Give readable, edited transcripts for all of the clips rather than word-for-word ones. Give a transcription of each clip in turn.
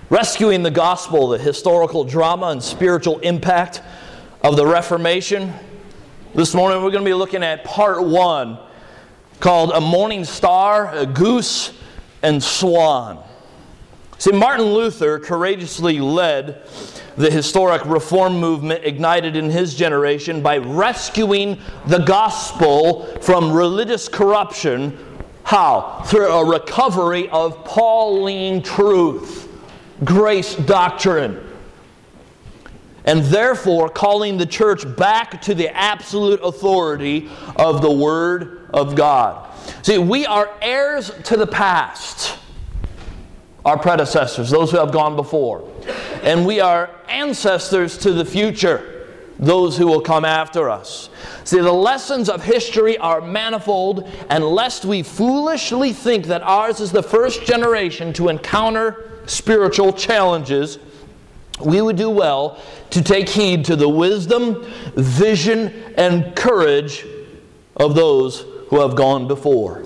Rescuing the Gospel, the historical drama and spiritual impact of the Reformation. This morning we're going to be looking at part 1, called A Morning Star, a Goose, and Swan. See, Martin Luther courageously led the historic reform movement ignited in his generation by rescuing the gospel from religious corruption. How? Through a recovery of Pauline truth, grace doctrine, and therefore calling the church back to the absolute authority of the Word of God. See, we are heirs to the past, our predecessors, those who have gone before. And we are ancestors to the future, those who will come after us. See, the lessons of history are manifold, and lest we foolishly think that ours is the first generation to encounter spiritual challenges, we would do well to take heed to the wisdom, vision, and courage of those who have gone before.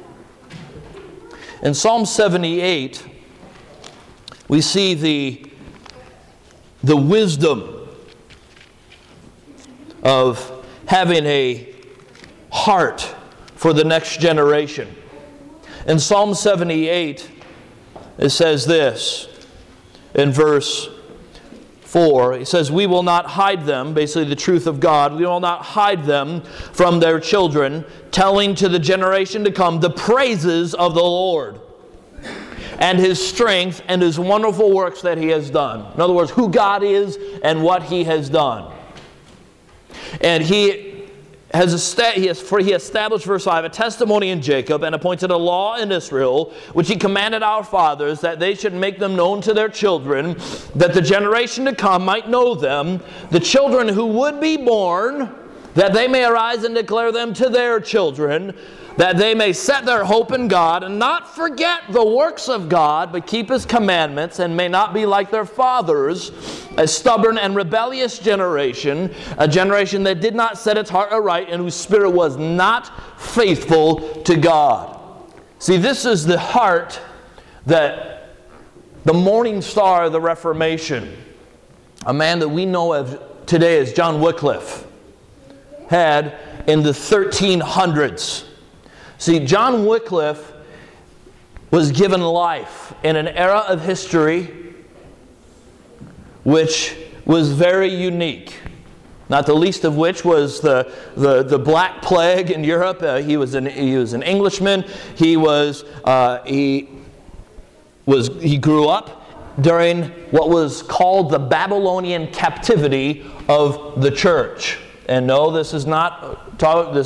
In Psalm 78, we see the wisdom of having a heart for the next generation. In Psalm 78, it says this in verse 4. It says, "We will not hide them," basically the truth of God, "we will not hide them from their children, telling to the generation to come the praises of the Lord and His strength and His wonderful works that He has done." In other words, who God is and what He has done. And He established, verse 5, a testimony in Jacob and appointed a law in Israel, which He commanded our fathers, that they should make them known to their children, that the generation to come might know them, the children who would be born, that they may arise and declare them to their children, that they may set their hope in God and not forget the works of God, but keep His commandments, and may not be like their fathers, a stubborn and rebellious generation, a generation that did not set its heart aright and whose spirit was not faithful to God. See, this is the heart that the morning star of the Reformation, a man that we know of today as John Wycliffe, had in the 1300s. See, John Wycliffe was given life in an era of history which was very unique. Not the least of which was the Black Plague in Europe. He was an Englishman. He grew up during what was called the Babylonian captivity of the church. And no, this is not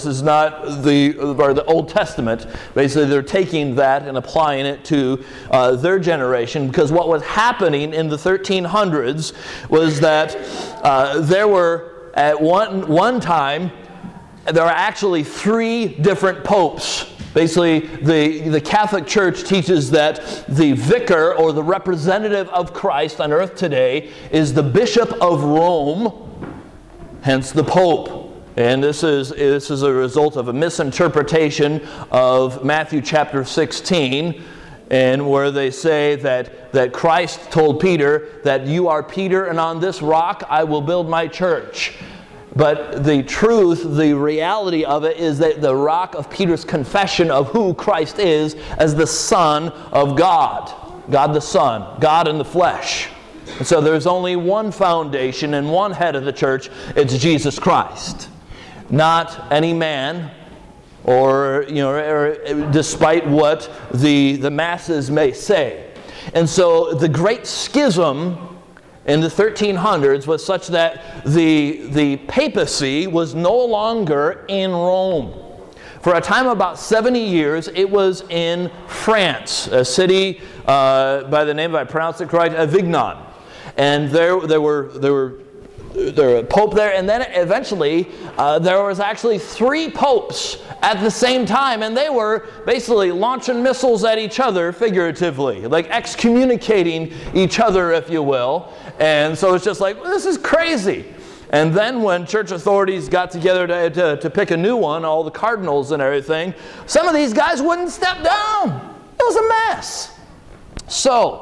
the Old Testament. Basically, they're taking that and applying it to their generation, because what was happening in the 1300s was that there were, at one time, there are actually 3 different popes. Basically, the Catholic Church teaches that the vicar, or the representative of Christ on earth today, is the Bishop of Rome, hence the Pope. And this is a result of a misinterpretation of Matthew chapter 16, and where they say that Christ told Peter that "you are Peter, and on this rock I will build my church." But the truth, the reality of it, is that the rock of Peter's confession of who Christ is as the Son of God. God the Son, God in the flesh. And so there's only one foundation and one head of the church. It's Jesus Christ. Not any man, or despite what the masses may say. And so the great schism in the 1300s was such that the papacy was no longer in Rome. For a time of about 70 years, it was in France, a city by the name, if I pronounce it correct, Avignon. And there were a pope there, and then eventually there was actually 3 popes at the same time, and they were basically launching missiles at each other, figuratively, like excommunicating each other, if you will. And so it's just like, this is crazy. And then when church authorities got together to pick a new one, all the cardinals and everything, some of these guys wouldn't step down. It was a mess. So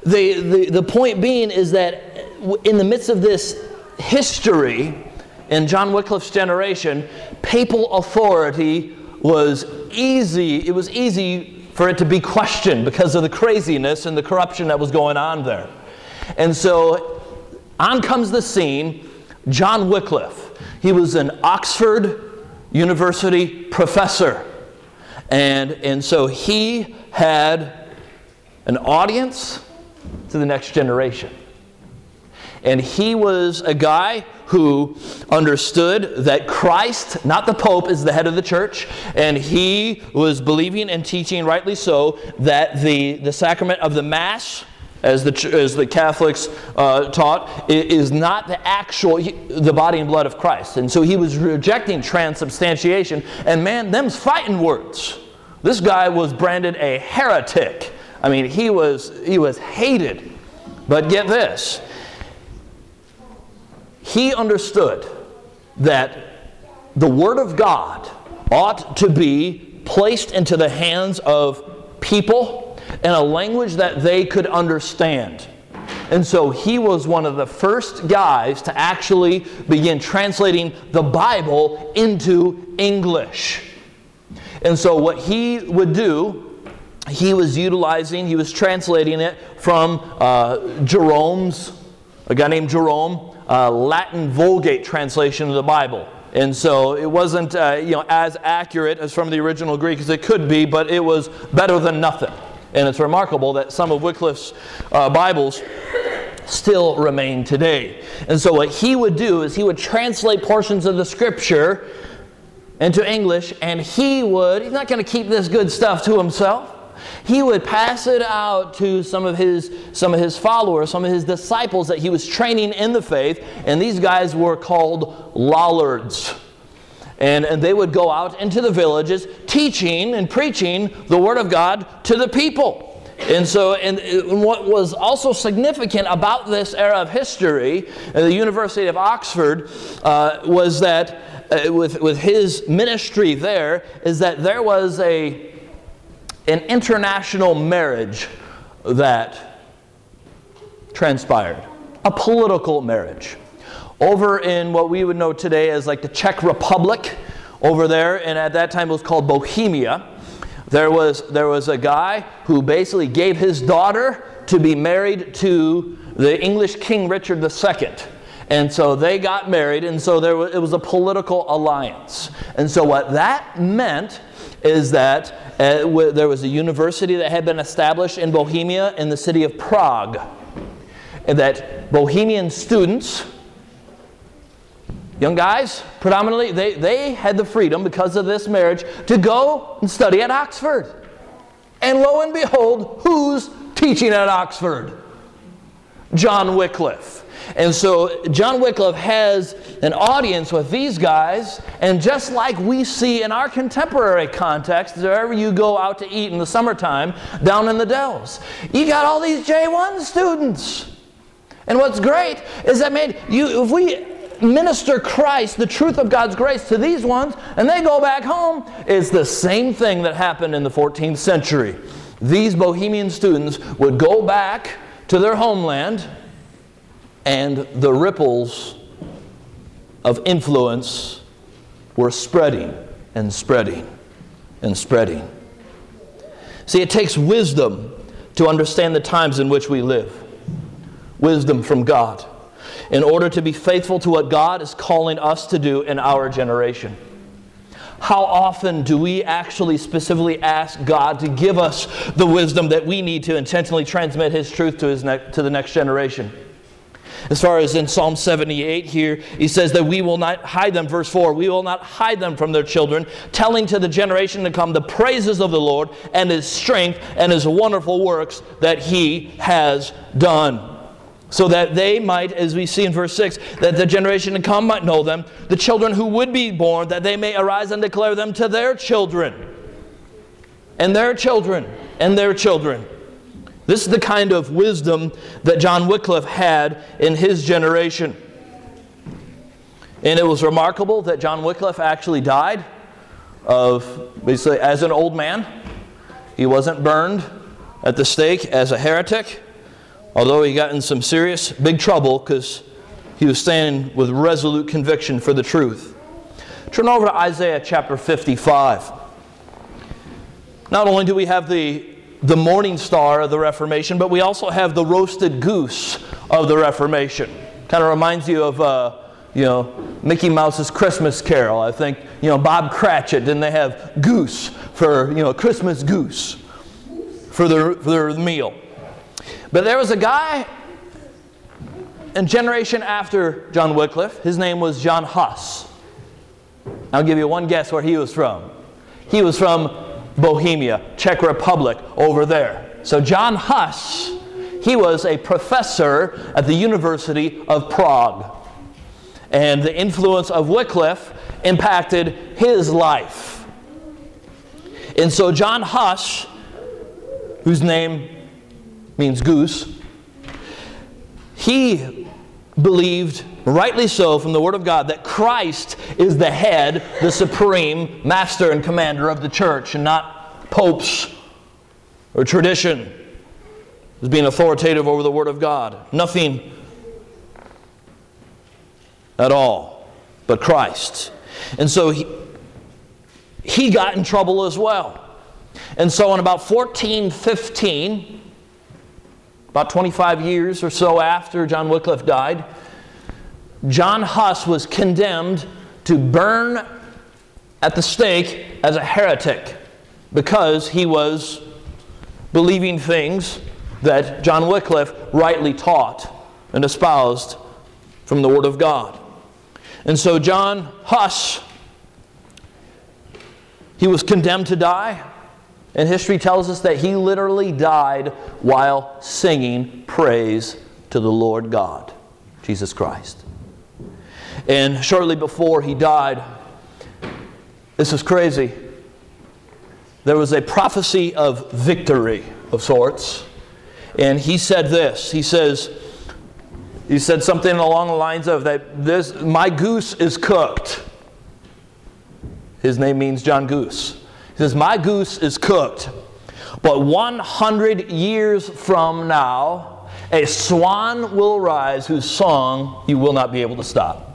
the point being is that in the midst of this history, in John Wycliffe's generation, papal authority was easy. It was easy for it to be questioned because of the craziness and the corruption that was going on there. And so on comes the scene, John Wycliffe. He was an Oxford University professor. And so he had an audience to the next generation. And he was a guy who understood that Christ, not the Pope, is the head of the church, and he was believing and teaching, rightly so, that the sacrament of the Mass, as the Catholics taught, is not the body and blood of Christ. And so he was rejecting transubstantiation, and man, them's fighting words. This guy was branded a heretic. I mean, he was hated. But get this. He understood that the Word of God ought to be placed into the hands of people in a language that they could understand. And so he was one of the first guys to actually begin translating the Bible into English. And so what he would do, he was translating it from a guy named Jerome, Latin Vulgate translation of the Bible. And so it wasn't as accurate as from the original Greek as it could be, but it was better than nothing. And it's remarkable that some of Wycliffe's Bibles still remain today. And so what he would do is he would translate portions of the Scripture into English, and he's not going to keep this good stuff to himself. He would pass it out to some of his followers, some of his disciples that he was training in the faith, and these guys were called Lollards. And they would go out into the villages teaching and preaching the Word of God to the people. And what was also significant about this era of history at the University of Oxford was that with his ministry there, is that there was an international marriage that transpired. A political marriage. Over in what we would know today as like the Czech Republic, over there, and at that time it was called Bohemia, there was a guy who basically gave his daughter to be married to the English King Richard II. And so they got married, and so it was a political alliance. And so what that meant is that there was a university that had been established in Bohemia in the city of Prague. And that Bohemian students, young guys predominantly, they had the freedom because of this marriage to go and study at Oxford. And lo and behold, who's teaching at Oxford? John Wycliffe. And so John Wycliffe has an audience with these guys, and just like we see in our contemporary context, wherever you go out to eat in the summertime, down in the Dells, you got all these J1 students. And what's great is that if we minister Christ, the truth of God's grace, to these ones, and they go back home, it's the same thing that happened in the 14th century. These Bohemian students would go back to their homeland, and the ripples of influence were spreading and spreading and spreading. See, it takes wisdom to understand the times in which we live. Wisdom from God, in order to be faithful to what God is calling us to do in our generation. How often do we actually specifically ask God to give us the wisdom that we need to intentionally transmit His truth to the next generation? As far as in Psalm 78 here, he says that we will not hide them, verse 4, we will not hide them from their children, telling to the generation to come the praises of the Lord and His strength and His wonderful works that He has done. So that they might, as we see in verse 6, that the generation to come might know them, the children who would be born, that they may arise and declare them to their children, and their children, and their children. This is the kind of wisdom that John Wycliffe had in his generation. And it was remarkable that John Wycliffe actually died basically as an old man. He wasn't burned at the stake as a heretic, Although he got in some serious, big trouble because he was standing with resolute conviction for the truth. Turn over to Isaiah chapter 55. Not only do we have the morning star of the Reformation, but we also have the roasted goose of the Reformation. Kind of reminds you of, Mickey Mouse's Christmas Carol. I think, Bob Cratchit, didn't they have goose for, Christmas goose for their meal. But there was a guy in generation after John Wycliffe. His name was John Huss. I'll give you one guess where he was from. He was from Bohemia, Czech Republic, over there. So John Huss, he was a professor at the University of Prague. And the influence of Wycliffe impacted his life. And so John Huss, whose name means goose, he believed, rightly so, from the Word of God, that Christ is the head, the supreme master and commander of the church, and not popes or tradition as being authoritative over the Word of God. Nothing at all but Christ. And so he got in trouble as well. And so in about 1415, about 25 years or so after John Wycliffe died, John Huss was condemned to burn at the stake as a heretic because he was believing things that John Wycliffe rightly taught and espoused from the Word of God. And so John Huss, he was condemned to die. And history tells us that he literally died while singing praise to the Lord God, Jesus Christ. And shortly before he died, this is crazy, there was a prophecy of victory of sorts. And he said this, he said something along the lines of that my goose is cooked. His name means John Goose. He says, my goose is cooked, but 100 years from now, a swan will rise whose song you will not be able to stop.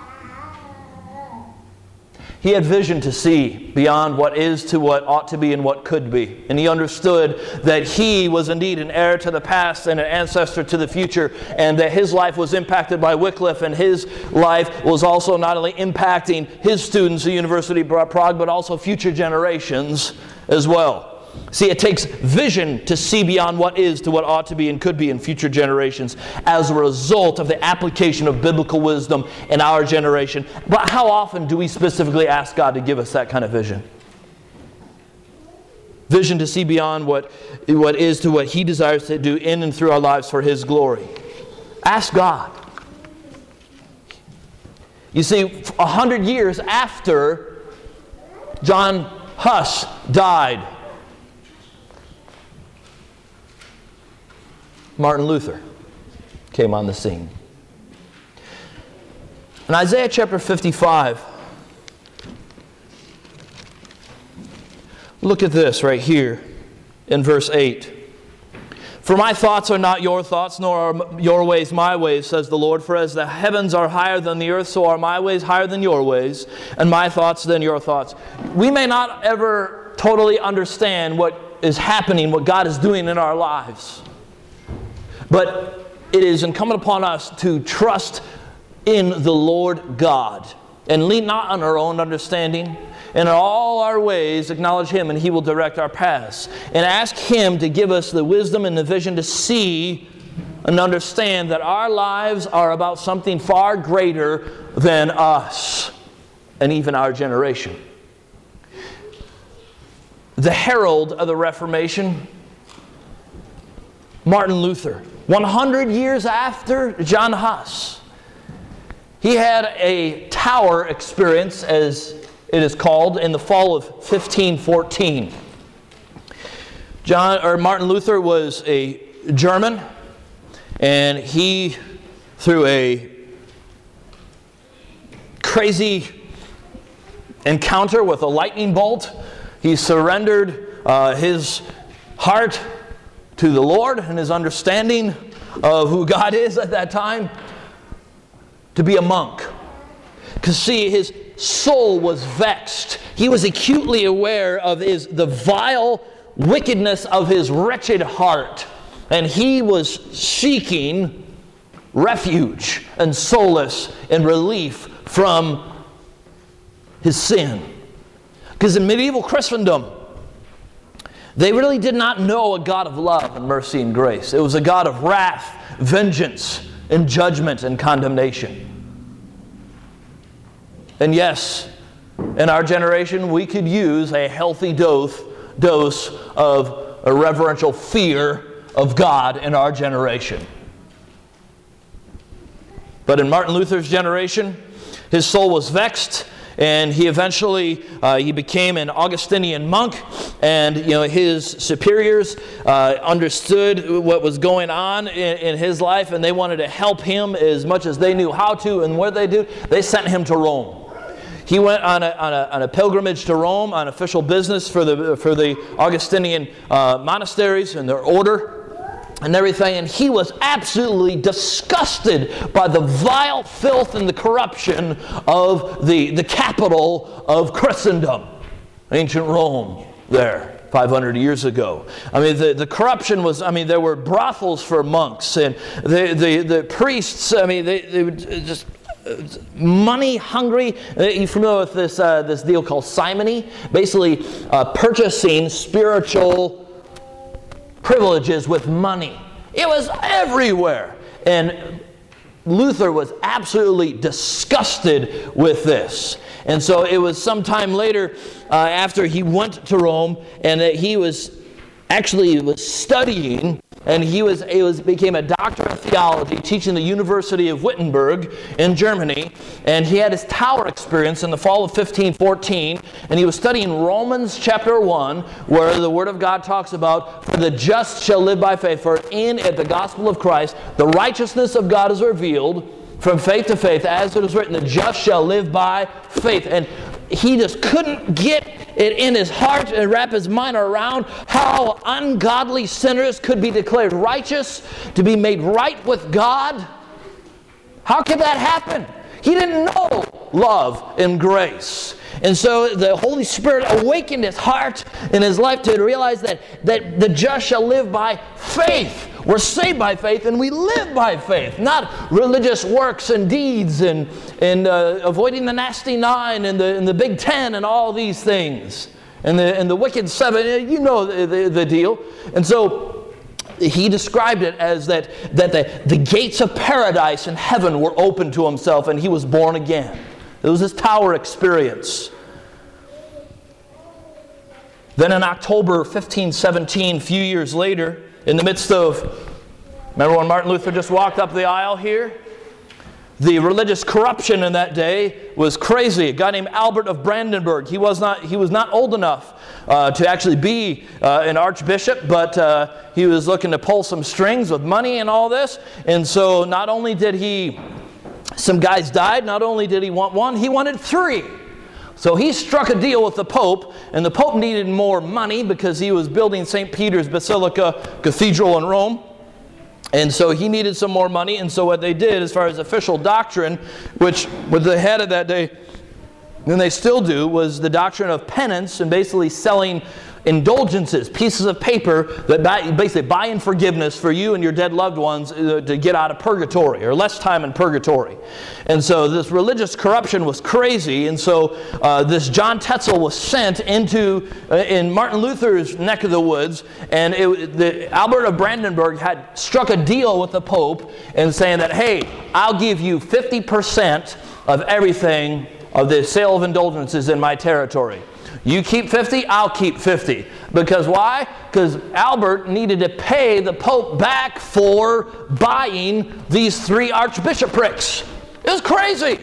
He had vision to see beyond what is to what ought to be and what could be. And he understood that he was indeed an heir to the past and an ancestor to the future, and that his life was impacted by Wycliffe, and his life was also not only impacting his students at the University of Prague, but also future generations as well. See, it takes vision to see beyond what is to what ought to be and could be in future generations as a result of the application of biblical wisdom in our generation. But how often do we specifically ask God to give us that kind of vision? Vision to see beyond what is to what He desires to do in and through our lives for His glory. Ask God. You see, 100 years after John Huss died, Martin Luther came on the scene. In Isaiah chapter 55, look at this right here in verse 8. For my thoughts are not your thoughts, nor are your ways my ways, says the Lord. For as the heavens are higher than the earth, so are my ways higher than your ways, and my thoughts than your thoughts. We may not ever totally understand what is happening, what God is doing in our lives. But it is incumbent upon us to trust in the Lord God and lean not on our own understanding. And in all our ways acknowledge Him, and He will direct our paths. And ask Him to give us the wisdom and the vision to see and understand that our lives are about something far greater than us and even our generation. The herald of the Reformation, Martin Luther, 100 years after John Huss, he had a tower experience, as it is called, in the fall of 1514. Martin Luther was a German, and he, through a crazy encounter with a lightning bolt, he surrendered his heart to the Lord and his understanding of who God is at that time? To be a monk. Because see, his soul was vexed. He was acutely aware of the vile wickedness of his wretched heart. And he was seeking refuge and solace and relief from his sin. Because in medieval Christendom, they really did not know a God of love and mercy and grace. It was a God of wrath, vengeance, and judgment and condemnation. And yes, in our generation, we could use a healthy dose of a reverential fear of God in our generation. But in Martin Luther's generation, his soul was vexed, and he eventually he became an Augustinian monk, and his superiors understood what was going on in his life, and they wanted to help him as much as they knew how to. And what they do, they sent him to Rome. He went on a pilgrimage to Rome on official business for the Augustinian monasteries and their order and everything, and he was absolutely disgusted by the vile filth and the corruption of the capital of Christendom, ancient Rome there 500 years ago. I mean, the corruption was, there were brothels for monks, and the priests, they were just money hungry. You familiar with this deal called simony? Basically, purchasing spiritual privileges with money. It was everywhere, and Luther was absolutely disgusted with this. And so it was sometime later, after he went to Rome, and that he was studying. And he became a doctor of theology, teaching the University of Wittenberg in Germany. And he had his tower experience in the fall of 1514. And he was studying Romans chapter 1, where the Word of God talks about, "For the just shall live by faith, for in it the gospel of Christ, the righteousness of God is revealed from faith to faith, as it is written, the just shall live by faith." And he just couldn't get it in his heart and wrap his mind around how ungodly sinners could be declared righteous, to be made right with God. How could that happen? He didn't know love and grace. And so the Holy Spirit awakened his heart and his life to realize that the just shall live by faith. We're saved by faith, and we live by faith, not religious works and deeds and avoiding the nasty nine and the Big Ten and all these things and the wicked seven. You know the deal. And so he described it as that the gates of paradise and heaven were open to himself, and he was born again. It was his tower experience. Then in October 1517, a few years later, in the midst of, remember when Martin Luther just walked up the aisle here? The religious corruption in that day was crazy. A guy named Albert of Brandenburg. He was not old enough to actually be an archbishop, but he was looking to pull some strings with money and all this. And so not only did some guys died, not only did he want one, he wanted three. So he struck a deal with the Pope, and the Pope needed more money because he was building St. Peter's Basilica Cathedral in Rome. And so he needed some more money, and so what they did as far as official doctrine, which was the head of that day, and they still do, was the doctrine of penance, and basically selling indulgences, pieces of paper that basically buy in forgiveness for you and your dead loved ones to get out of purgatory, or less time in purgatory. And so this religious corruption was crazy, and so this John Tetzel was sent in Martin Luther's neck of the woods, and Albert of Brandenburg had struck a deal with the Pope and saying that, hey, I'll give you 50% of everything of the sale of indulgences in my territory. You keep 50, I'll keep 50. Because why? Because Albert needed to pay the Pope back for buying these 3 archbishoprics. It was crazy.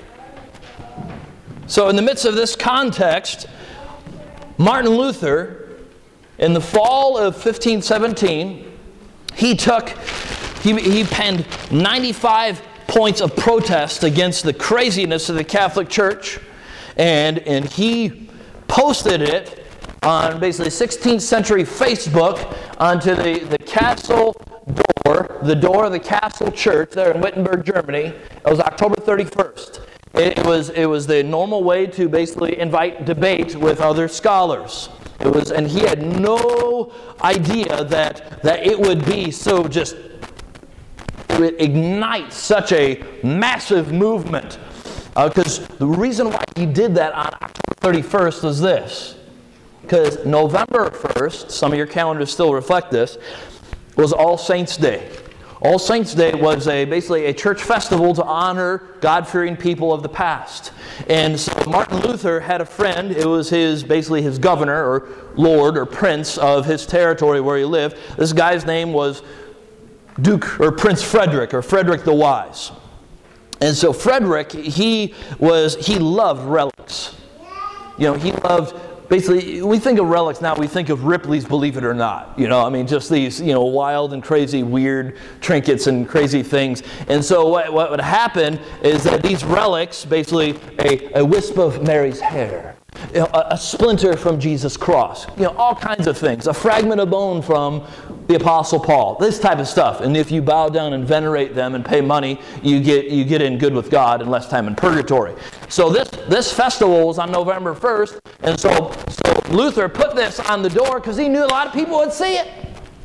So in the midst of this context, Martin Luther, in the fall of 1517, he penned 95 points of protest against the craziness of the Catholic Church, and he posted it on basically 16th century Facebook onto the castle door, the door of the Castle Church there in Wittenberg, Germany. It was October 31st. It was the normal way to basically invite debate with other scholars. And he had no idea that it would be so just, it would ignite such a massive movement. Because the reason why he did that on October 31st was this. Because November 1st, some of your calendars still reflect this, was All Saints' Day. All Saints' Day was basically a church festival to honor God-fearing people of the past. And so Martin Luther had a friend. It was basically his governor or lord or prince of his territory where he lived. This guy's name was Duke or Prince Frederick or Frederick the Wise. And so Frederick, he loved relics. He loved. Basically, we think of relics now, we think of Ripley's Believe It or Not. Just these, wild and crazy, weird trinkets and crazy things. And so what would happen is that these relics, basically a wisp of Mary's hair, a splinter from Jesus' cross, all kinds of things, a fragment of bone from the Apostle Paul, this type of stuff. And if you bow down and venerate them and pay money, you get in good with God and less time in purgatory. So this festival was on November 1st, and so Luther put this on the door because he knew a lot of people would see it.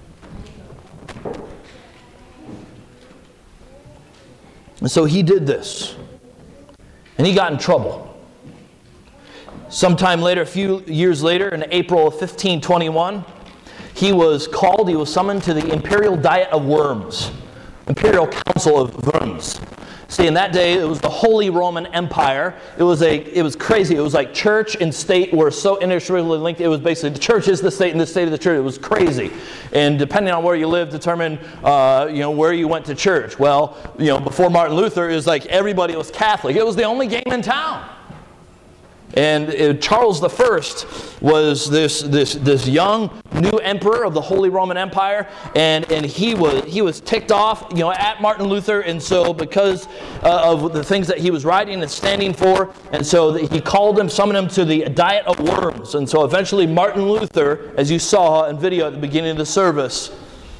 And so he did this. And he got in trouble. Sometime later, a few years later, in April of 1521, he was summoned to the Imperial Diet of Worms, Imperial Council of Worms. See, in that day, it was the Holy Roman Empire. It was crazy. It was like church and state were so inextricably linked. It was basically the church is the state and the state of the church. It was crazy. And depending on where you lived, determined where you went to church. Well, before Martin Luther, it was like everybody was Catholic. It was the only game in town. And Charles I was this young new emperor of the Holy Roman Empire, and he was ticked off, at Martin Luther, and so because of the things that he was writing and standing for, and so he summoned him to the Diet of Worms, and so eventually Martin Luther, as you saw in video at the beginning of the service,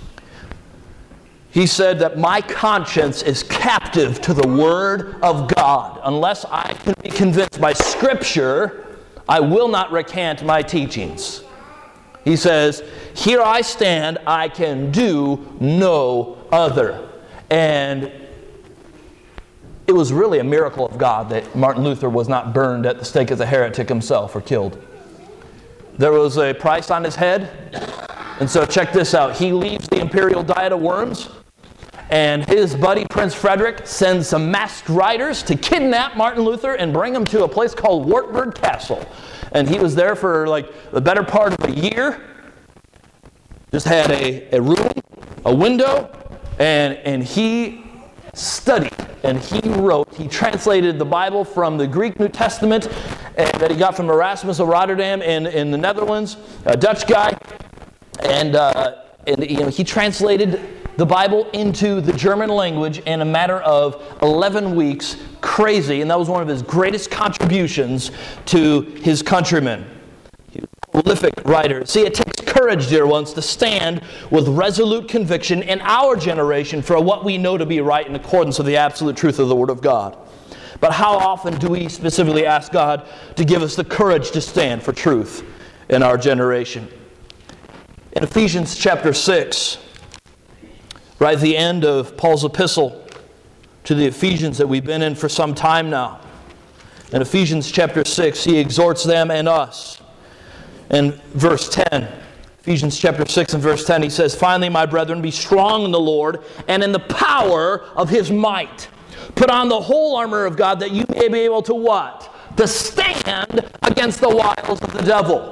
he said that my conscience is captive to the Word of God. Unless I can be convinced by Scripture, I will not recant my teachings. He says, here I stand, I can do no other. And it was really a miracle of God that Martin Luther was not burned at the stake as a heretic himself or killed. There was a price on his head. And so check this out. He leaves the Imperial Diet of Worms, and his buddy Prince Frederick sends some masked riders to kidnap Martin Luther and bring him to a place called Wartburg Castle. And he was there for like the better part of a year. Just had a room, a window, and he studied and he wrote. He translated the Bible from the Greek New Testament that he got from Erasmus of Rotterdam in the Netherlands, a Dutch guy. And he translated the Bible into the German language in a matter of 11 weeks. Crazy. And that was one of his greatest contributions to his countrymen. He was a prolific writer. See, it takes courage, dear ones, to stand with resolute conviction in our generation for what we know to be right in accordance with the absolute truth of the Word of God. But how often do we specifically ask God to give us the courage to stand for truth in our generation? In Ephesians chapter 6, right at the end of Paul's epistle to the Ephesians that we've been in for some time now. In Ephesians chapter 6, he exhorts them and us. In verse 10, Ephesians chapter 6 and verse 10, he says, finally, my brethren, be strong in the Lord and in the power of His might. Put on the whole armor of God that you may be able to what? To stand against the wiles of the devil.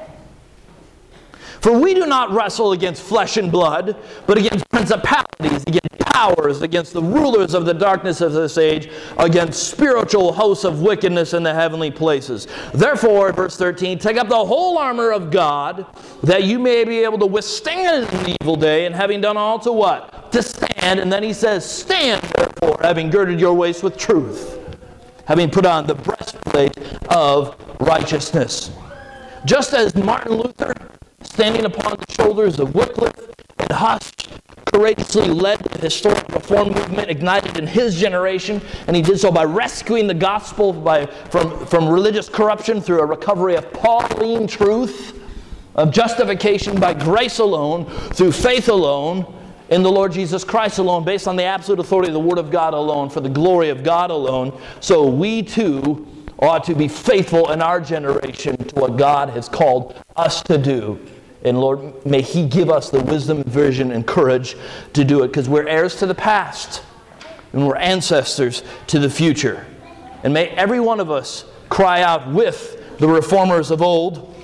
For we do not wrestle against flesh and blood, but against principalities, against powers, against the rulers of the darkness of this age, against spiritual hosts of wickedness in the heavenly places. Therefore, verse 13, take up the whole armor of God, that you may be able to withstand in the evil day, and having done all to what? To stand. And then he says, stand therefore, having girded your waist with truth, having put on the breastplate of righteousness. Just as Martin Luther, standing upon the shoulders of Wycliffe and Huss, courageously led the historic reform movement ignited in his generation, and he did so by rescuing the gospel from religious corruption through a recovery of Pauline truth, of justification by grace alone, through faith alone, in the Lord Jesus Christ alone, based on the absolute authority of the Word of God alone, for the glory of God alone. So we too ought to be faithful in our generation to what God has called us to do. And Lord, may He give us the wisdom, vision, and courage to do it, because we're heirs to the past and we're ancestors to the future. And may every one of us cry out with the reformers of old,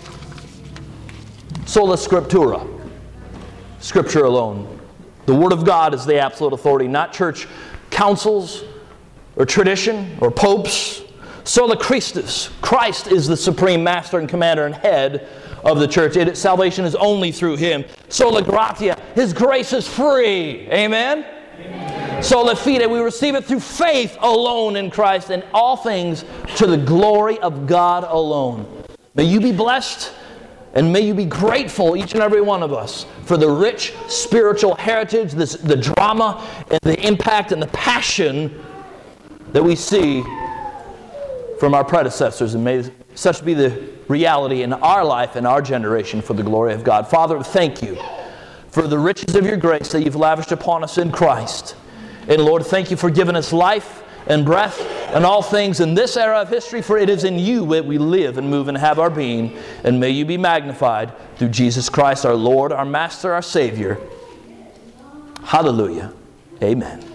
sola scriptura, Scripture alone. The Word of God is the absolute authority, not church councils or tradition or popes. Sola Christus. Christ is the supreme master and commander and head of the church. Salvation is only through Him. Sola gratia. His grace is free. Amen? Amen. Sola fide. We receive it through faith alone in Christ, and all things to the glory of God alone. May you be blessed. And may you be grateful, each and every one of us, for the rich spiritual heritage, the drama, and the impact and the passion that we see from our predecessors. And may such be the reality in our life and our generation for the glory of God. Father, thank you for the riches of your grace that you've lavished upon us in Christ. And Lord, thank you for giving us life and breath and all things in this era of history, for it is in you that we live and move and have our being. And may you be magnified through Jesus Christ, our Lord, our Master, our Savior. Hallelujah. Amen.